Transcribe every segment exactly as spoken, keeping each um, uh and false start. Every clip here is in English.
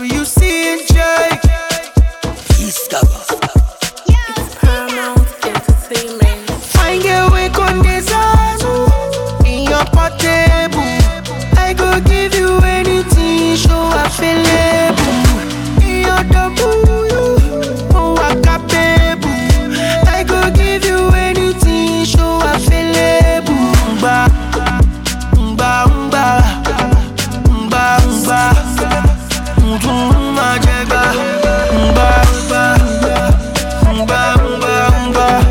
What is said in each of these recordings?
you see it, Jake? Discover. It's Paramount Entertainment. Fine girl, wake on this house in your portable. I go give you anything, show available. In your double, oh I got baby. I go give you anything, show available. Mba, mba, mba, mba, mba. Mba, jega, mba, mba, mba, mba, mba.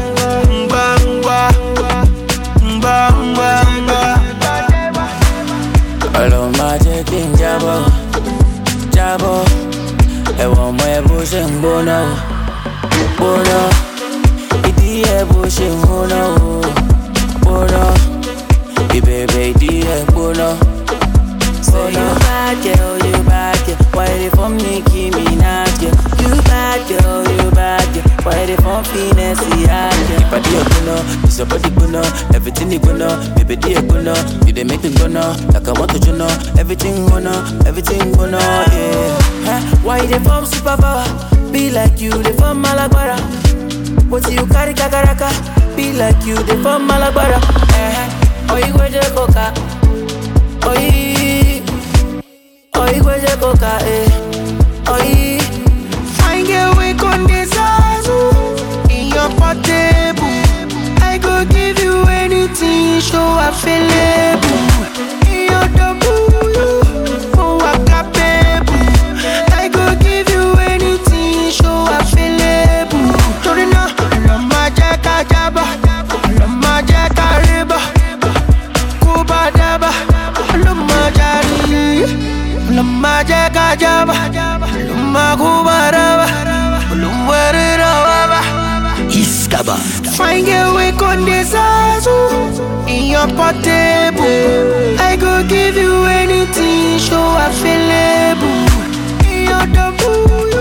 Olo ma jẹ́ kí n jábọ́, jábọ́. Ẹ̀wọ̀n ọmọ ẹ bó ṣe ń gbóná o, gbóná. Ìdí ẹ bó ṣe ń gbóná o, gbóná. Ìbẹ̀bẹ̀ ìdí ẹ gbóná. So you bad girl, you bad girl. Why they for me, Nicki Minaj girl? You bad girl, you bad girl. Why they for finesse, yeah girl? If I do a good this your body good everything you good baby do a good you they make me go now, like I want to you know, everything go now, everything go now, yeah. Huh? Why they form superpower? Be like you, they form Malagbara. What you carry kakaraka? Be like you, they form Malagbara. Eh? Oh you go to coca, oh you. Oi, gweje coca, eh. Oi. Fine girl, wake on this house in your portable. I go give you anything, show available. In your double, oh I got baby. I go give you anything, show available. Torina, lama jaka jaba, lama jaka riba, kuba daba, lama jari. Luma jaga jaba, luma kubaraba, luma raba. Discover. Fine girl, wake on this house in your portable. I go give you anything, show available. In your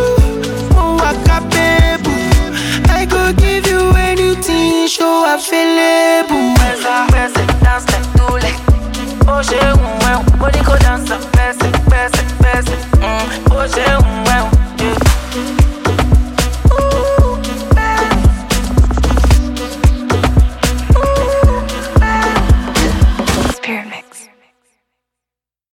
double, oh I got baby. I go give you anything, show available.